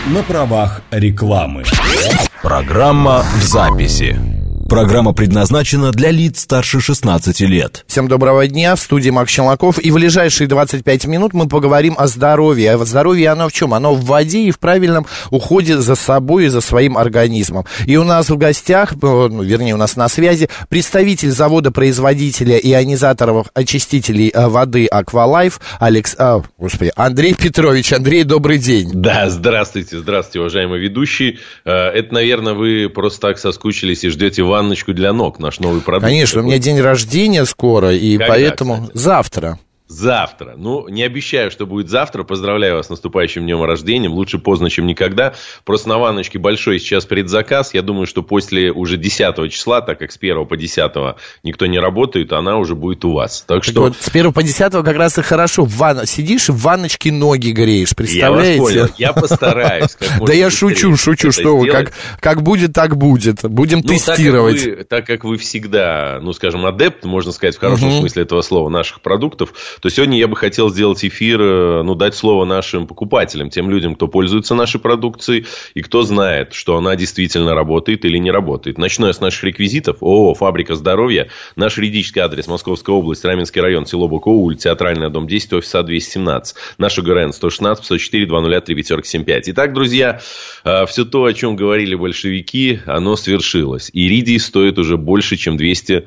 на правах рекламы. Программа в записи. Программа предназначена для лиц старше 16 лет. Всем доброго дня, в студии Макс Челноков. И в ближайшие 25 минут мы поговорим о здоровье. А здоровье оно в чем? Оно в воде и в правильном уходе за собой и за своим организмом. И у нас в гостях, вернее, у нас на связи представитель завода-производителя ионизаторов очистителей воды Aqualife Андрей Петрович. Андрей, добрый день. Да, здравствуйте, уважаемый ведущий. Это, наверное, вы просто так соскучились и ждете ванночку для ног, наш новый продукт. Конечно, у меня день рождения скоро, и когда, поэтому кстати? Завтра. Ну, не обещаю, что будет завтра. Поздравляю вас с наступающим днем рождения. Лучше поздно, чем никогда. Просто на ванночке большой сейчас предзаказ. Я думаю, что после уже 10 числа, так как с 1 по 10 никто не работает, она уже будет у вас. Так что... Вот с 1 по 10 как раз и хорошо. Сидишь, в ванночке ноги греешь. Представляете? Я вас понял. Я постараюсь. Да я шучу, что вы. Как будет, так будет. Будем тестировать. Так как вы всегда, скажем, адепт, можно сказать, в хорошем смысле этого слова, наших продуктов, то сегодня я бы хотел сделать эфир, дать слово нашим покупателям, тем людям, кто пользуется нашей продукцией и кто знает, что она действительно работает или не работает. Начну я с наших реквизитов. ООО «Фабрика здоровья». Наш юридический адрес: Московская область, Раменский район, село Быково, улица Театральная, дом 10, офис А217. Наш ОГРН 116 504 203 75. Итак, друзья, все то, о чем говорили большевики, оно свершилось. Иридий стоит уже больше, чем $200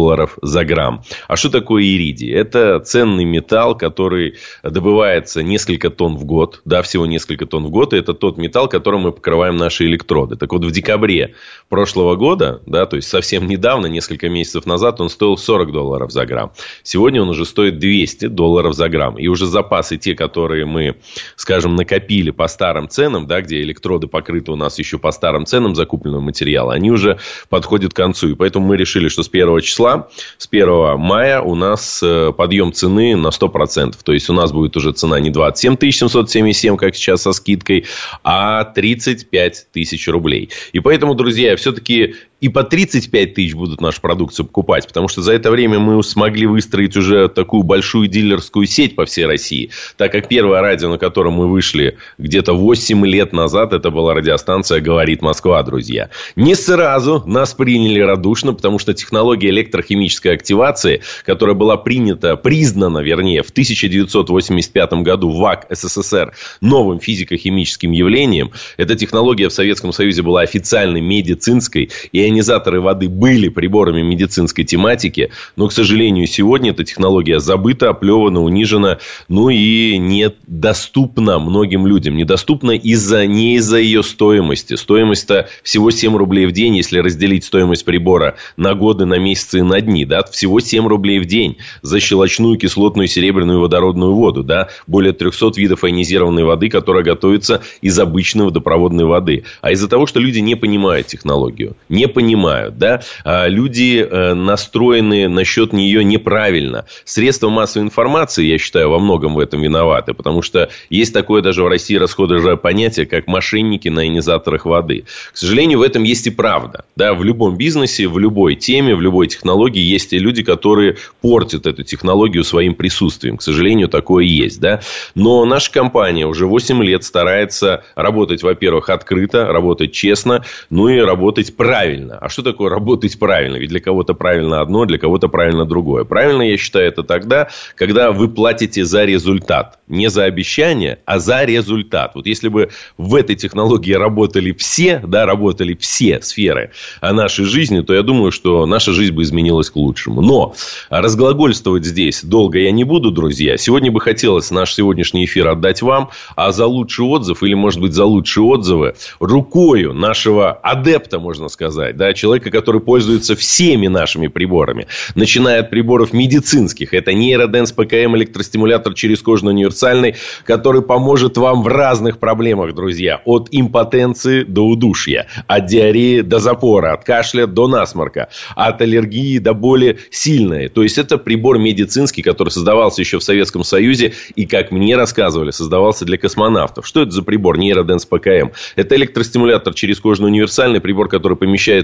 за грамм. А что такое иридий? Это ценный металл, который добывается несколько тонн в год. Да, всего несколько тонн в год. И это тот металл, которым мы покрываем наши электроды. Так вот, в декабре прошлого года, да, то есть совсем недавно, несколько месяцев назад, он стоил $40 за грамм. Сегодня он уже стоит $200 за грамм. И уже запасы, те, которые мы, скажем, накопили по старым ценам, да, где электроды покрыты у нас еще по старым ценам закупленного материала, они уже подходят к концу. И поэтому мы решили, что с 1 числа, с 1 мая у нас подъем цены на 100%. То есть у нас будет уже цена не 27 777, как сейчас со скидкой, а 35 тысяч рублей. И поэтому, друзья, все-таки и по 35 тысяч будут нашу продукцию покупать, потому что за это время мы смогли выстроить уже такую большую дилерскую сеть по всей России. Так как первое радио, на котором мы вышли где-то 8 лет назад, это была радиостанция «Говорит Москва», друзья. Не сразу нас приняли радушно, потому что технология электрохимической активации, которая была признана в 1985 году в ВАК СССР новым физико-химическим явлением, эта технология в Советском Союзе была официально медицинской, и ионизаторы воды были приборами медицинской тематики, но, к сожалению, сегодня эта технология забыта, оплевана, унижена, и недоступна многим людям. Недоступна не из-за ее стоимости. Стоимость-то всего 7 рублей в день, если разделить стоимость прибора на годы, на месяцы и на дни. Да? Всего 7 рублей в день за щелочную, кислотную, серебряную и водородную воду. Да? Более 300 видов ионизированной воды, которая готовится из обычной водопроводной воды. А из-за того, что люди не понимают технологию, не понимают, да, люди настроены насчет нее неправильно. Средства массовой информации, я считаю, во многом в этом виноваты, потому что есть такое даже в России расхожее понятие, как мошенники на ионизаторах воды. К сожалению, в этом есть и правда. Да, в любом бизнесе, в любой теме, в любой технологии есть и люди, которые портят эту технологию своим присутствием. К сожалению, такое есть. Да? Но наша компания уже 8 лет старается работать, во-первых, открыто, работать честно, и работать правильно. А что такое работать правильно? Ведь для кого-то правильно одно, для кого-то правильно другое. Правильно, я считаю, это тогда, когда вы платите за результат. Не за обещание, а за результат. Вот если бы в этой технологии работали все сферы нашей жизни, то я думаю, что наша жизнь бы изменилась к лучшему. Но разглагольствовать здесь долго я не буду, друзья. Сегодня бы хотелось наш сегодняшний эфир отдать вам, а за лучший отзыв, или, может быть, за лучшие отзывы, рукою нашего адепта, можно сказать, да, человека, который пользуется всеми нашими приборами, начиная от приборов медицинских, это нейроденс ПКМ, электростимулятор через кожно-универсальный, который поможет вам в разных проблемах, друзья, от импотенции до удушья, от диареи до запора, от кашля до насморка, от аллергии до боли сильной. То есть это прибор медицинский, который создавался еще в Советском Союзе и, как мне рассказывали, создавался для космонавтов. Что это за прибор нейроденс ПКМ? Это электростимулятор через кожно-универсальный, прибор, который помещается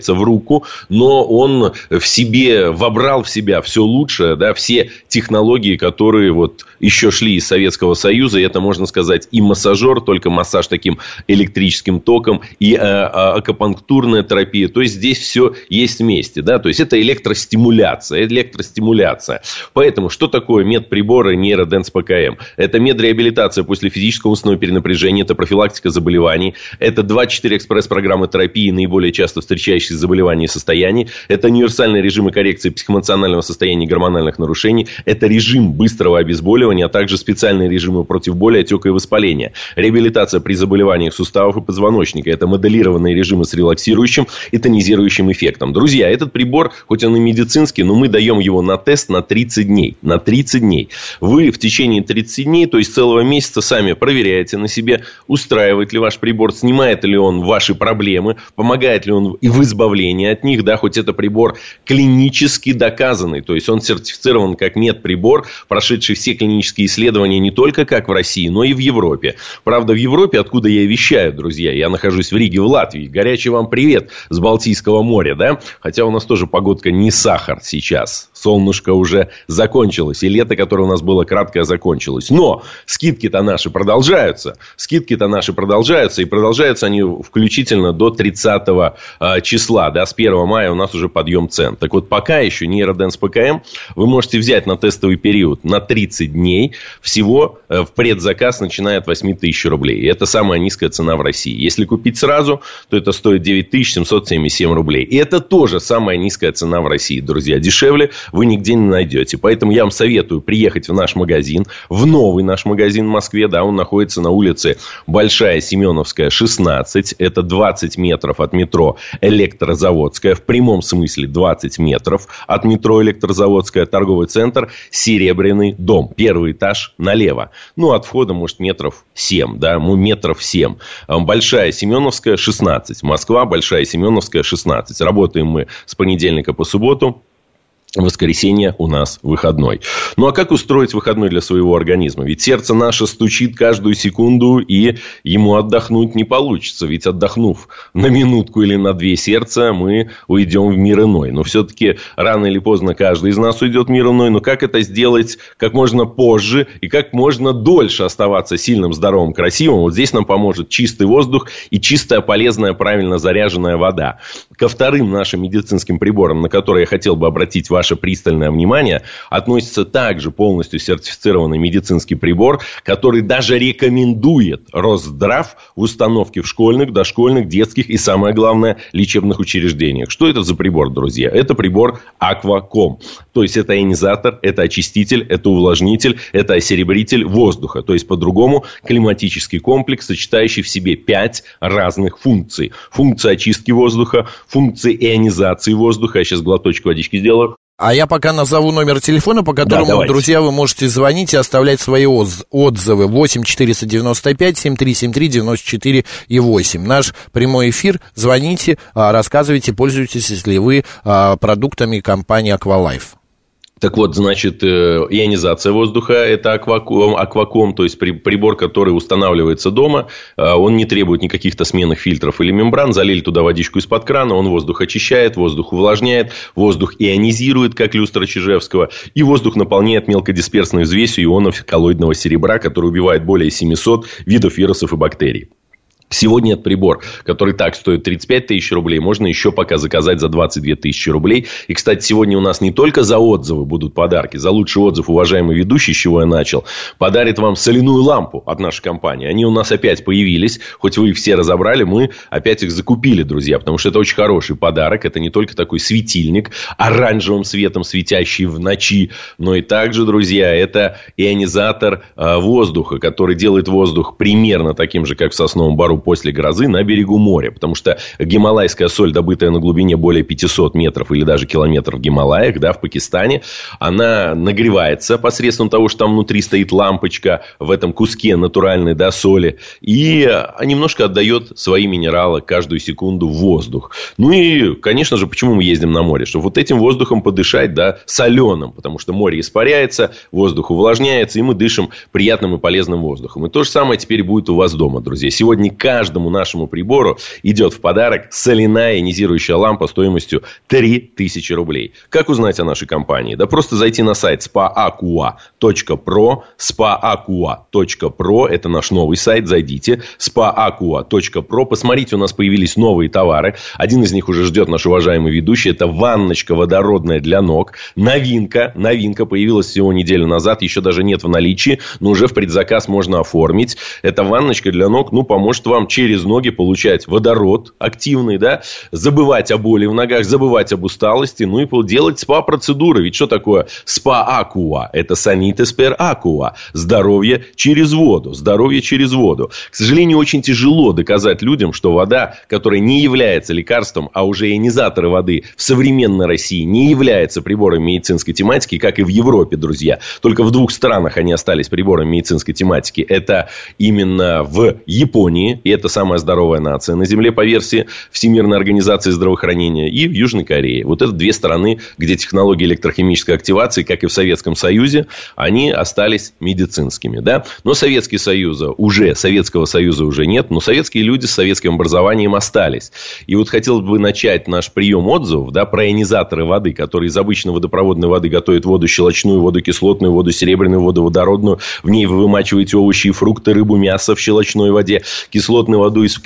помещается в руку, но он вобрал в себя все лучшее, да, все технологии, которые вот еще шли из Советского Союза. И это, можно сказать, и массажер, только массаж таким электрическим током, и акупунктурная терапия. То есть здесь все есть вместе, да, то есть это электростимуляция. Поэтому что такое медприборы нейроденс ПКМ? Это медреабилитация после физического умственного перенапряжения, это профилактика заболеваний, это 24 экспресс-программы терапии наиболее часто встречающихся заболеваний и состояний, это универсальные режимы коррекции психоэмоционального состояния и гормональных нарушений, это режим быстрого обезболивания, а также специальные режимы против боли, отека и воспаления, реабилитация при заболеваниях суставов и позвоночника, это моделированные режимы с релаксирующим и тонизирующим эффектом. Друзья, этот прибор, хоть он и медицинский, но мы даем его на тест на 30 дней. На 30 дней. Вы в течение 30 дней, то есть целого месяца, сами проверяете на себе, устраивает ли ваш прибор, снимает ли он ваши проблемы, помогает ли он и в избавлении от них, да, хоть это прибор клинически доказанный, то есть он сертифицирован как медприбор, прошедший все клинические исследования не только как в России, но и в Европе. Правда, в Европе, откуда я вещаю, друзья, я нахожусь в Риге, в Латвии. Горячий вам привет с Балтийского моря, да? Хотя у нас тоже погодка не сахар сейчас. Солнышко уже закончилось, и лето, которое у нас было краткое, закончилось. Но скидки-то наши продолжаются. И продолжаются они включительно до 30 числа. Да, с 1 мая у нас уже подъем цен. Так вот, пока еще нейроденс ПКМ вы можете взять на тестовый период на 30 дней. Всего в предзаказ начиная от 8 тысяч рублей. И это самая низкая цена в России. Если купить сразу, то это стоит 9777 рублей. И это тоже самая низкая цена в России, друзья. Дешевле вы нигде не найдете. Поэтому я вам советую приехать в наш магазин, в новый наш магазин в Москве. Да, он находится на улице Большая Семеновская, 16. Это 20 метров от метро Электрозаводская. В прямом смысле 20 метров от метро Электрозаводская. Торговый центр Серебряный дом. Первый этаж налево. Ну, от входа, может, метров 7. Да, метров 7. Большая Семеновская, 16. Москва, Большая Семеновская, 16. Работаем мы с понедельника по субботу. Воскресенье у нас выходной. Ну, а как устроить выходной для своего организма? Ведь сердце наше стучит каждую секунду, и ему отдохнуть не получится. Ведь отдохнув на минутку или на 2 сердца, мы уйдем в мир иной. Но все-таки рано или поздно каждый из нас уйдет в мир иной. Но как это сделать как можно позже и как можно дольше оставаться сильным, здоровым, красивым? Вот здесь нам поможет чистый воздух и чистая, полезная, правильно заряженная вода. Ко вторым нашим медицинским приборам, на которые я хотел бы обратить ваше пристальное внимание, относится также полностью сертифицированный медицинский прибор, который даже рекомендует Росздрав в установке в школьных, дошкольных, детских и, самое главное, лечебных учреждениях. Что это за прибор, друзья? Это прибор Aquacom. То есть это ионизатор, это очиститель, это увлажнитель, это осеребритель воздуха. То есть по-другому климатический комплекс, сочетающий в себе 5 разных функций. Функция очистки воздуха, функция ионизации воздуха. Я сейчас глоточек водички сделаю. А я пока назову номер телефона, по которому, друзья, вы можете звонить и оставлять свои отзывы. 8-493-7373-94 и 8. Наш прямой эфир. Звоните, рассказывайте, пользуйтесь, если вы продуктами компании Aqualife. Так вот, значит, ионизация воздуха – это Aquacom, то есть прибор, который устанавливается дома. Он не требует никаких-то сменных фильтров или мембран. Залили туда водичку из-под крана, он воздух очищает, воздух увлажняет, воздух ионизирует, как люстра Чижевского, и воздух наполняет мелкодисперсной взвесью ионов коллоидного серебра, который убивает более 700 видов вирусов и бактерий. Сегодня этот прибор, который так стоит 35 тысяч рублей, можно еще пока заказать за 22 тысячи рублей. И, кстати, сегодня у нас не только за отзывы будут подарки. За лучший отзыв уважаемый ведущий, с чего я начал, подарит вам соляную лампу от нашей компании. Они у нас опять появились. Хоть вы их все разобрали, мы опять их закупили, друзья. Потому что это очень хороший подарок. Это не только такой светильник, оранжевым светом светящий в ночи, но и также, друзья, это ионизатор воздуха, который делает воздух примерно таким же, как в Сосновом Бору после грозы на берегу моря. Потому что гималайская соль, добытая на глубине более 500 метров или даже километров в Гималаях, да, в Пакистане, она нагревается посредством того, что там внутри стоит лампочка в этом куске натуральной, да, соли. И немножко отдает свои минералы каждую секунду в воздух. Ну и, конечно же, почему мы ездим на море? Чтобы вот этим воздухом подышать, да, соленым. Потому что море испаряется, воздух увлажняется, и мы дышим приятным и полезным воздухом. И то же самое теперь будет у вас дома, друзья. Сегодня каждому нашему прибору идет в подарок соляная ионизирующая лампа стоимостью 3000 рублей. Как узнать о нашей компании? Да просто зайти на сайт spaaqua.pro, spaaqua.pro, это наш новый сайт, зайдите, spaaqua.pro, посмотрите, у нас появились новые товары. Один из них уже ждет наш уважаемый ведущий, это ванночка водородная для ног. Новинка появилась всего неделю назад, еще даже нет в наличии, но уже в предзаказ можно оформить. Эта ванночка для ног, поможет вам через ноги получать водород активный, да, забывать о боли в ногах, забывать об усталости, и делать спа-процедуры. Ведь что такое спа-акуа? Это санитес пер акуа. Здоровье через воду. Здоровье через воду. К сожалению, очень тяжело доказать людям, что вода, которая не является лекарством, а уже ионизаторы воды в современной России не являются прибором медицинской тематики, как и в Европе, друзья. Только в 2 странах они остались прибором медицинской тематики. Это именно в Японии, и это самая здоровая нация на Земле по версии Всемирной организации здравоохранения, и в Южной Корее. Вот это 2 страны, где технологии электрохимической активации, как и в Советском Союзе, они остались медицинскими, да. Но Советского Союза уже нет, но советские люди с советским образованием остались. И вот хотел бы начать наш прием отзывов, да, про ионизаторы воды, которые из обычной водопроводной воды готовят воду щелочную, воду кислотную, воду серебряную, воду водородную. В ней вы вымачиваете овощи и фрукты, рыбу, мясо в щелочной воде. Кислотную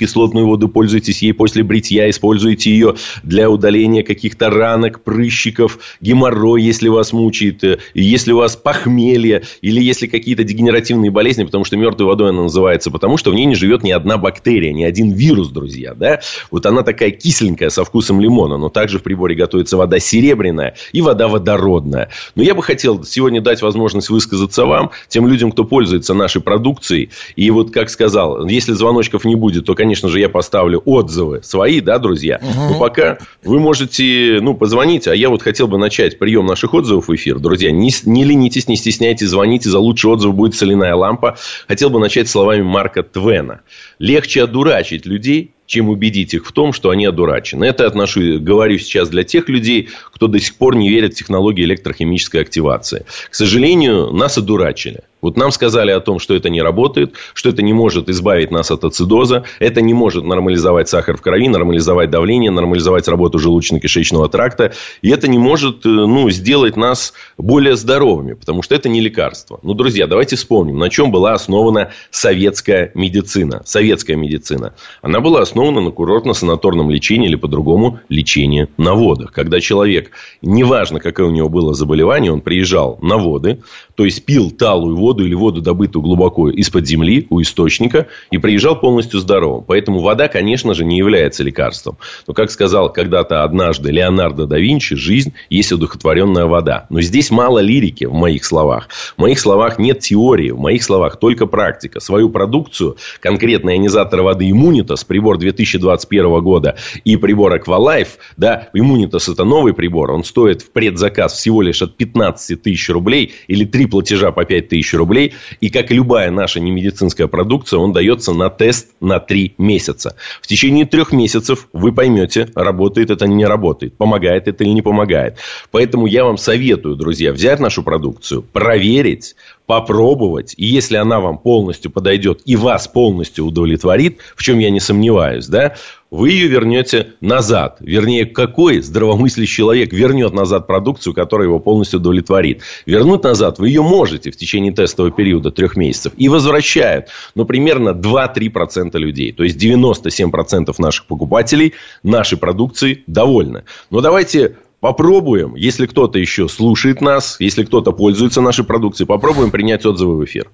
воду пользуйтесь ей после бритья, используйте ее для удаления каких-то ранок, прыщиков, геморрой, если вас мучает, если у вас похмелье, или если какие-то дегенеративные болезни, потому что мертвой водой она называется, потому что в ней не живет ни одна бактерия, ни один вирус, друзья, да. Вот она такая кисленькая, со вкусом лимона, но также в приборе готовится вода серебряная и вода водородная. Но я бы хотел сегодня дать возможность высказаться вам, тем людям, кто пользуется нашей продукцией. И вот, как сказал, если звоночков не будет, то, конечно же, я поставлю отзывы свои, да, друзья. Но пока вы можете, позвонить, а я вот хотел бы начать прием наших отзывов в эфир. Друзья, не ленитесь, не стесняйтесь, звоните, за лучший отзыв будет соляная лампа. Хотел бы начать словами Марка Твена. Легче одурачить людей, чем убедить их в том, что они одурачены. Это говорю сейчас для тех людей, кто до сих пор не верит в технологии электрохимической активации. К сожалению, нас одурачили. Вот нам сказали о том, что это не работает, что это не может избавить нас от ацидоза, это не может нормализовать сахар в крови, нормализовать давление, нормализовать работу желудочно-кишечного тракта. И это не может сделать нас более здоровыми, потому что это не лекарство. Друзья, давайте вспомним, на чем была основана советская медицина. Советская медицина. Она была основана на курортно-санаторном лечении или по-другому лечении на водах. Когда человек, неважно какое у него было заболевание, он приезжал на воды, то есть пил талую воду или воду, добытую глубоко из-под земли, у источника, и приезжал полностью здоровым. Поэтому вода, конечно же, не является лекарством. Но, как сказал когда-то однажды Леонардо да Винчи, жизнь есть одухотворенная вода. Но здесь мало лирики в моих словах. В моих словах нет теории, в моих словах только практика. Свою продукцию, конкретно ионизатор воды Immunitas, прибор 2021 года, и прибор Aqualife, да, Immunitas это новый прибор, он стоит в предзаказ всего лишь от 15 тысяч рублей или 3 платежа по 5 тысяч рублей. И как и любая наша немедицинская продукция, он дается на тест на 3 месяца. В течение 3 месяцев вы поймете, работает это или не работает, помогает это или не помогает. Поэтому я вам советую, друзья, взять нашу продукцию, проверить, попробовать. И если она вам полностью подойдет и вас полностью удовлетворит, в чем я не сомневаюсь, да, вы ее вернете назад. Вернее, какой здравомыслящий человек вернет назад продукцию, которая его полностью удовлетворит? Вернуть назад вы ее можете в течение тестового периода 3 месяцев. И возвращают, примерно 2-3% людей. То есть 97% наших покупателей нашей продукции довольны. Но давайте попробуем, если кто-то еще слушает нас, если кто-то пользуется нашей продукцией, попробуем принять отзывы в эфир.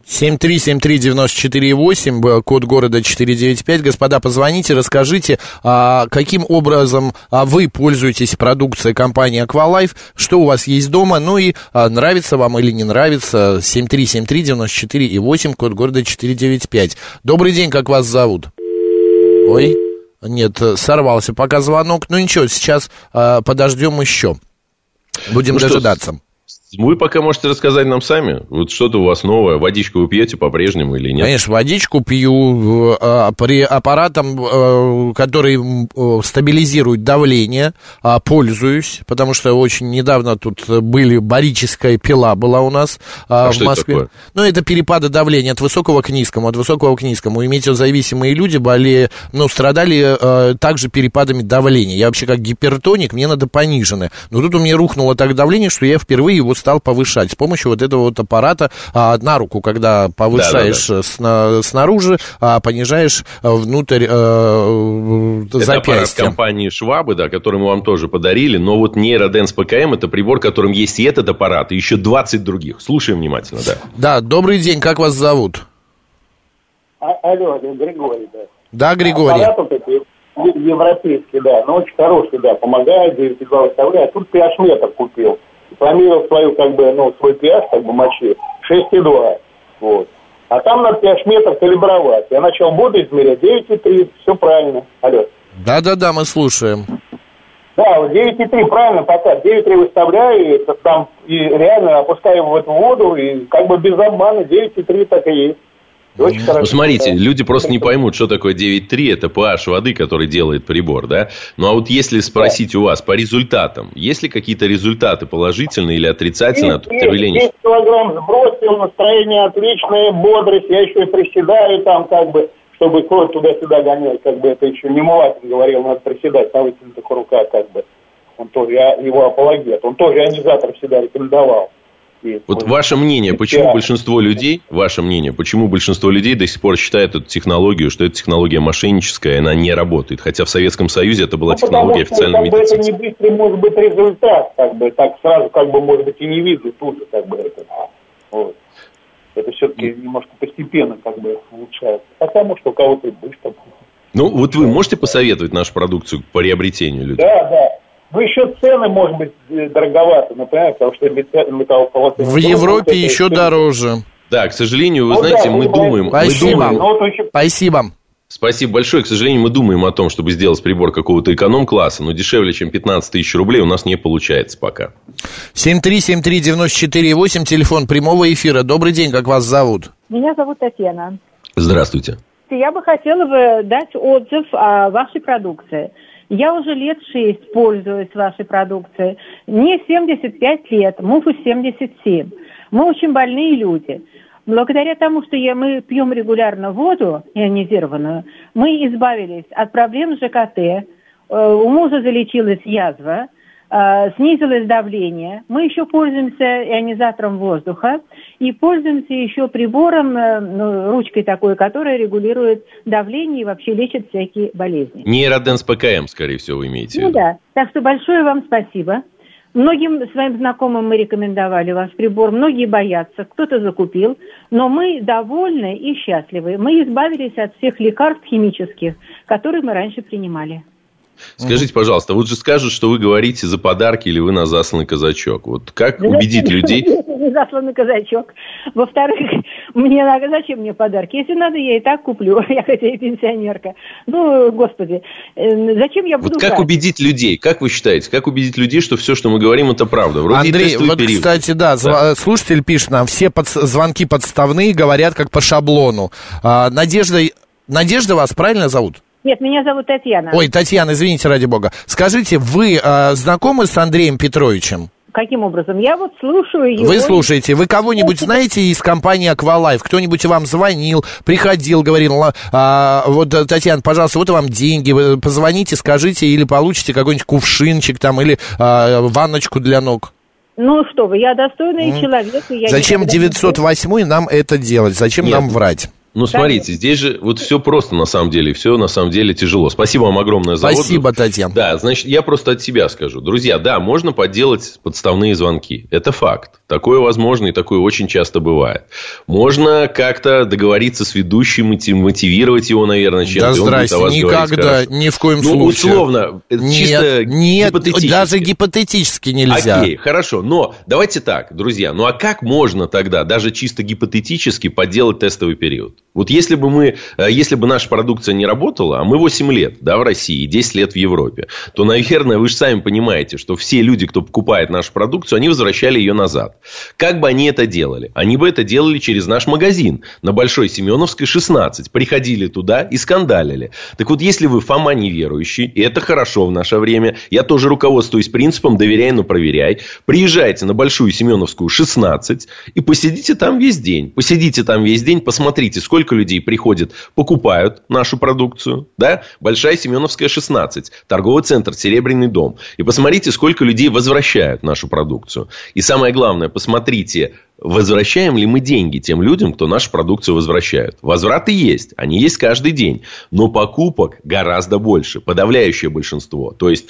7373948, код города 495. Господа, позвоните, расскажите, каким образом вы пользуетесь продукцией компании Aqualife, что у вас есть дома, и нравится вам или не нравится. 7373948, код города 495. Добрый день, как вас зовут? Ой. Нет, сорвался пока звонок. Ничего, сейчас подождем еще. Будем дожидаться. Вы пока можете рассказать нам сами. Вот что-то у вас новое. Водичку вы пьете по-прежнему или нет? Конечно, водичку пью при аппаратом, который стабилизирует давление, пользуюсь, потому что очень недавно тут барическая пила была у нас в Москве. Это такое? Ну, это перепады давления от высокого к низкому, И метеозависимые люди страдали также перепадами давления. Я вообще как гипертоник, мне надо пониженное. Но тут у меня рухнуло так давление, что я впервые его стал повышать с помощью вот этого вот аппарата на руку, когда повышаешь снаружи, понижаешь внутрь запястья. Это аппарат компании Швабы, да, который мы вам тоже подарили, но вот нейроденс ПКМ это прибор, в котором есть и этот аппарат, и еще 20 других. Слушаем внимательно, да. Да, добрый день, как вас зовут? Алло, Григорий, да. Да, Григорий. Аппарат вот этот европейский, да, но очень хороший, да, помогает, 9,2 выставляет. Тут pH-метр купил. Померил свой pH, мочи, 6,2. Вот. А там надо pH-метр калибровать. Я начал воду измерять, 9,3, все правильно. Алло. Да, мы слушаем. Да, вот 9,3 правильно, пока 9,3 выставляю, и реально опускаю в эту воду, и без обмана 9,3 так и есть. Ну, смотрите, люди просто не поймут, что такое 9,3, это pH воды, который делает прибор, да? Ну, а вот если спросить у вас по результатам, есть ли какие-то результаты положительные или отрицательные от употребления? 10 килограмм сбросил, настроение отличное, бодрость, я еще и приседаю там, чтобы кровь туда-сюда гонять, это еще не Мулатин говорил, надо приседать на вытянутых руках, Он тоже, я его апологет, он тоже ионизатор всегда рекомендовал. Вот ваше мнение, почему большинство людей до сих пор считают эту технологию, что это технология мошенническая, она не работает, хотя в Советском Союзе это была технология официальной медицины. Это не быстрый может быть результат, так сразу, может быть, и не вижу тут же, вот. Это все-таки немножко постепенно, улучшается. Хотя, может, у кого-то и быстро. Ну, вот вы можете посоветовать нашу продукцию по приобретению людей? Да. Ну, еще цены, может быть, дороговаты, например, потому что металлополосный... В Европе еще дороже. Да, к сожалению, вы знаете, мы думаем... Спасибо. Спасибо большое. К сожалению, мы думаем о том, чтобы сделать прибор какого-то эконом-класса, но дешевле, чем 15 тысяч рублей у нас не получается пока. 7373948, телефон прямого эфира. Добрый день, как вас зовут? Меня зовут Татьяна. Здравствуйте. Я бы хотела дать отзыв о вашей продукции. Я уже лет 6 пользуюсь вашей продукцией. Мне 75 лет, мужу 77. Мы очень больные люди. Благодаря тому, что мы пьем регулярно воду ионизированную, мы избавились от проблем с ЖКТ. У мужа залечилась язва, снизилось давление. Мы еще пользуемся ионизатором воздуха и пользуемся еще прибором, ручкой такой, которая регулирует давление и вообще лечит всякие болезни. Нейроденс ПКМ, скорее всего, вы имеете в виду. Ну да. Так что большое вам спасибо. Многим своим знакомым мы рекомендовали ваш прибор. Многие боятся, кто-то закупил. Но мы довольны и счастливы. Мы избавились от всех лекарств химических, которые мы раньше принимали. Скажите, пожалуйста, вот же скажут, что вы говорите за подарки или вы на засланный казачок. Вот как убедить людей? Не засланный казачок. Во-вторых, зачем мне подарки? Если надо, я и так куплю. Я хотя и пенсионерка. Господи, зачем я буду... Вот как убедить людей? Как вы считаете? Как убедить людей, что все, что мы говорим, это правда? Вроде Андрей, вот, период. Кстати, да, слушатель пишет нам, все звонки подставные говорят как по шаблону. Надежда вас правильно зовут? Нет, меня зовут Татьяна. Ой, Татьяна, извините, ради бога. Скажите, вы знакомы с Андреем Петровичем? Каким образом? Я слушаю его. Вы слушаете. Вы кого-нибудь знаете из компании Аквалайф? Кто-нибудь вам звонил, приходил, говорил, Татьяна, пожалуйста, вот вам деньги, вы позвоните, скажите, или получите какой-нибудь кувшинчик там, или ванночку для ног? Ну что вы, я достойный человек. И Зачем 908 нам это делать? Зачем нам врать? Ну, смотрите, здесь же вот все просто на самом деле, все на самом деле тяжело. Спасибо вам огромное за отзыв. Спасибо, Татьяна. Да, значит, я просто от себя скажу. Друзья, да, можно подделать подставные звонки. Это факт. Такое возможно и такое очень часто бывает. Можно как-то договориться с ведущим, мотивировать его, наверное, чем-то. Да здрасте, никогда, ни в коем случае. Ну, условно, чисто гипотетически. Даже гипотетически нельзя. Окей, хорошо, но давайте так, друзья. Ну, а как можно тогда, даже чисто гипотетически, подделать тестовый период? Вот если бы наша продукция не работала, а мы 8 лет, да, в России и 10 лет в Европе, то, наверное, вы же сами понимаете, что все люди, кто покупает нашу продукцию, они возвращали ее назад. Как бы они это делали? Они бы это делали через наш магазин на Большой Семеновской, 16. Приходили туда и скандалили. Так вот, если вы Фома неверующий, и это хорошо в наше время, я тоже руководствуюсь принципом «доверяй, но проверяй», приезжайте на Большую Семеновскую, 16 и посидите там весь день. Посмотрите, сколько людей приходят, покупают нашу продукцию, да? Большая Семеновская, 16, торговый центр «Серебряный дом». И посмотрите, сколько людей возвращают нашу продукцию. И самое главное, посмотрите, возвращаем ли мы деньги тем людям, кто нашу продукцию возвращает. Возвраты есть, они есть каждый день. Но покупок гораздо больше, подавляющее большинство. То есть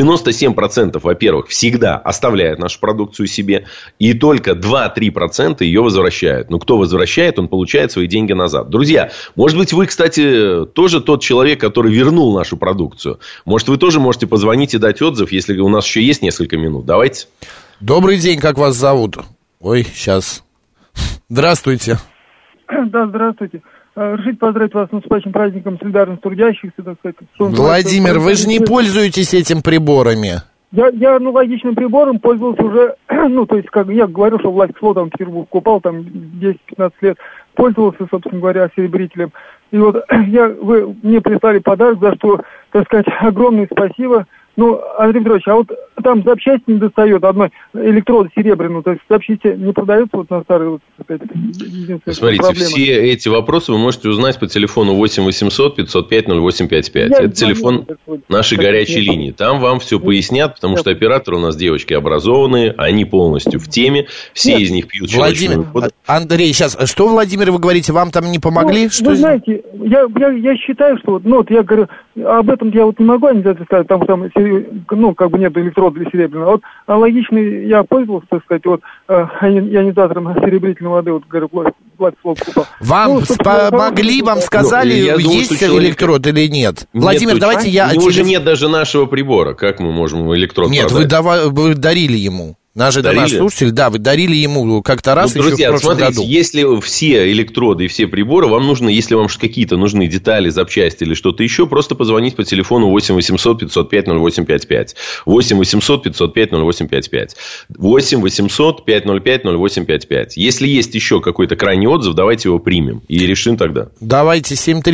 97%, во-первых, всегда оставляют нашу продукцию себе. И только 2-3% ее возвращают. Но кто возвращает, он получает свои деньги назад. Друзья, может быть, вы, кстати, тоже тот человек, который вернул нашу продукцию. Может, вы тоже можете позвонить и дать отзыв, если у нас еще есть несколько минут. Давайте. Добрый день, как вас зовут? Ой, сейчас. Здравствуйте. Да, здравствуйте. Разрешите поздравить вас с наступающим праздником солидарности трудящихся, так сказать. Владимир, вы же не пользуетесь этим приборами. Я аналогичным прибором пользовался уже, то есть, как я говорил, что власть СЛО там в Петербург купал, там 10-15 лет, пользовался, собственно говоря, серебрителем. И вот вы мне прислали подарок, за что, так сказать, огромное спасибо. Андрей Петрович, а вот там запчасти не достает одной электрода серебряную, то есть запчасти не продаются вот на старые, Смотрите, проблема. Все эти вопросы вы можете узнать по телефону 8 800 505 0855. Это телефон нашей горячей линии. Там вам все пояснят, потому что операторы у нас девочки образованные, они полностью в теме, все из них пьют Владимир, Андрей, сейчас, что, Владимир, вы говорите, вам там не помогли? Вы знаете, я считаю, что я говорю, об этом я вот не могу обязательно сказать, потому что там нет электрода для серебряного. Вот аналогичный я пользовался, так сказать, ионизатором серебрительной воды, говорю, власть СЛО покупал. Вам помогли, вам сказали, есть электрод или нет? Владимир, давайте я... У него же нет даже нашего прибора, как мы можем электрод продать? Нет, вы дарили ему. Наш слушатель, да, вы дарили ему как-то раз еще друзья, в прошлом смотрите, году. Если все электроды и все приборы, вам нужно, если вам какие-то нужны детали, запчасти или что-то еще, просто позвонить по телефону 8 800 505 0855. 8 800 505 0855. 8 800 505 0855. Если есть еще какой-то крайний отзыв, давайте его примем и решим тогда. Давайте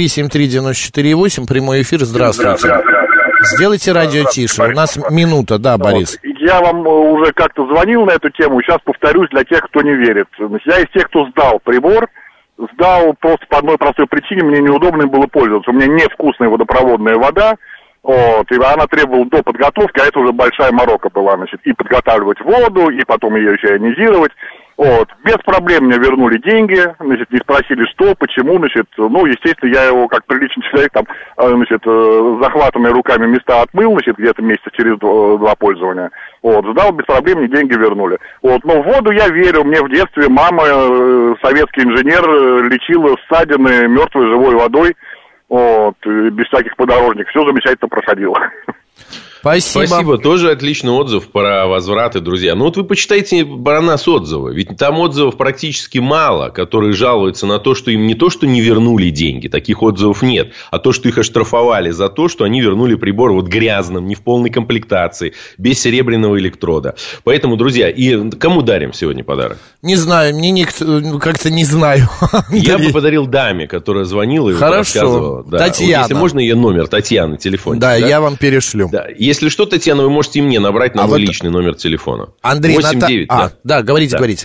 7373948, прямой эфир, здравствуйте. Сделайте радио тише, у нас минута, да, Борис. Я вам уже как-то звонил на эту тему, сейчас повторюсь для тех, кто не верит. Я из тех, кто сдал прибор, сдал просто по одной простой причине, мне неудобно было пользоваться. У меня невкусная водопроводная вода, и она требовала до подготовки, а это уже большая морока была, и подготавливать воду, и потом ее еще ионизировать. Без проблем мне вернули деньги, не спросили, что, почему, естественно, я его, как приличный человек, там, захватанными руками места отмыл, где-то месяца через два пользования, сдал, без проблем, мне деньги вернули. Но в воду я верю, мне в детстве мама, советский инженер, лечила ссадины мертвой живой водой, без всяких подорожников, все замечательно проходило. Спасибо. Тоже отличный отзыв про возвраты, друзья. Вы почитайте про нас отзывы. Ведь там отзывов практически мало, которые жалуются на то, что им не то, что не вернули деньги. Таких отзывов нет. А то, что их оштрафовали за то, что они вернули прибор грязным, не в полной комплектации, без серебряного электрода. Поэтому, друзья, и кому дарим сегодня подарок? Не знаю, мне как-то не знаю. Я бы подарил даме, которая звонила и рассказывала. Да. Татьяна. Если можно, ее номер, Татьяна, телефон. Да, я вам перешлю. Да. Если что, Татьяна, вы можете и мне набрать на мой личный номер телефона. Андрей, 89, говорите.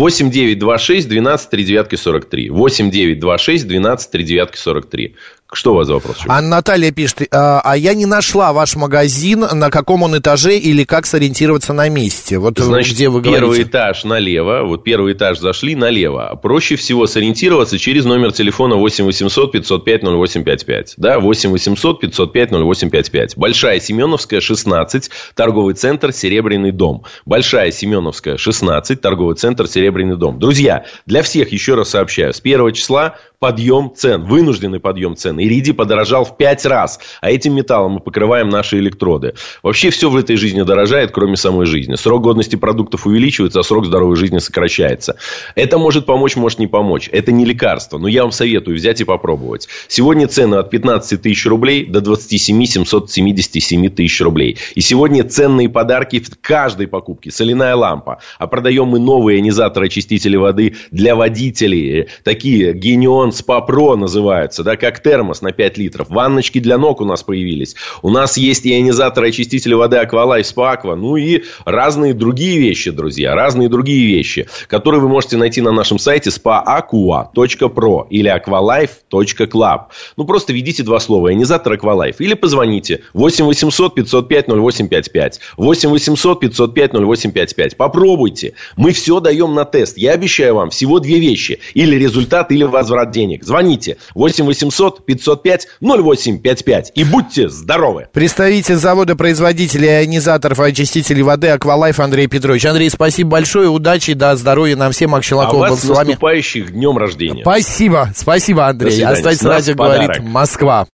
8926 12 39 43. 8926 12 39 43. Что у вас за вопрос? Наталья пишет, а я не нашла ваш магазин, на каком он этаже или как сориентироваться на месте. Значит, где вы первый говорите? Этаж налево, первый этаж зашли налево. Проще всего сориентироваться через номер телефона 8 800 505 0855. Да, 8 800 505 0855. Большая Семеновская, 16, торговый центр «Серебряный дом». Большая Семеновская, 16, торговый центр «Серебряный дом». Друзья, для всех еще раз сообщаю, с 1 числа подъем цен, вынужденный подъем цен. Иридий подорожал в 5 раз, а этим металлом мы покрываем наши электроды. Вообще все в этой жизни дорожает, кроме самой жизни. Срок годности продуктов увеличивается, а срок здоровой жизни сокращается. Это может помочь, может не помочь. Это не лекарство, но я вам советую взять и попробовать. Сегодня цены от 15 тысяч рублей до 27 777 тысяч рублей. И сегодня ценные подарки в каждой покупке. Соляная лампа. А продаем мы новые ионизаторы-очистители воды для водителей. Такие Genion Spa Pro называются, да, как термос на 5 литров. Ванночки для ног у нас появились. У нас есть ионизаторы-очистители воды Aqualife Spa Aqua. Ну и разные другие вещи, друзья. Разные другие вещи, которые вы можете найти на нашем сайте spaaqua.pro или aqualife.club. Ну, просто введите 2 слова ионизатор Aqualife. Или позвоните 8 800 505 0855. 8 800 505 0855. Попробуйте. Мы все даем на тест. Я обещаю вам всего 2 вещи. Или результат, или возврат денег. Звоните 8 800 505 0855. И будьте здоровы. Представитель завода-производителя ионизаторов и очистителей воды Aqualife Андрей Петрович. Андрей, спасибо большое. Удачи, да, здоровья нам всем. Макс Челноков был с вами. Наступающих днем рождения. Спасибо, Андрей. Оставайтесь на радио, говорит Москва.